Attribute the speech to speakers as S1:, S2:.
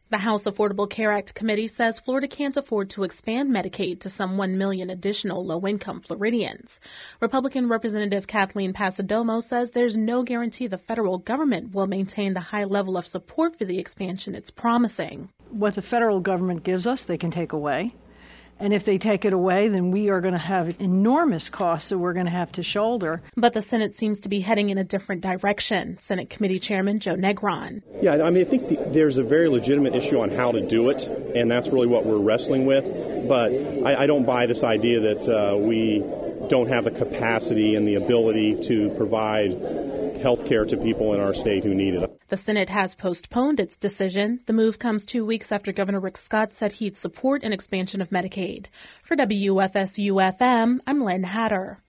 S1: The House Affordable Care Act committee says Florida can't afford to expand Medicaid to some 1 million additional low-income Floridians. Republican Representative Kathleen Passidomo says there's no guarantee the federal government will maintain the high level of support for the expansion it's promising.
S2: What the federal government gives us, they can take away. And if they take it away, then we are going to have enormous costs that we're going to have to shoulder.
S1: But the Senate seems to be heading in a different direction. Senate Committee Chairman Joe Negron.
S3: Yeah, I mean, I think there's a very legitimate issue on how to do it, and that's really what we're wrestling with. But I don't buy this idea that we don't have the capacity and the ability to provide health care to people in our state who need it.
S1: The Senate has postponed its decision. The move comes 2 weeks after Governor Rick Scott said he'd support an expansion of Medicaid. For WFSU-FM, I'm Lynn Hatter.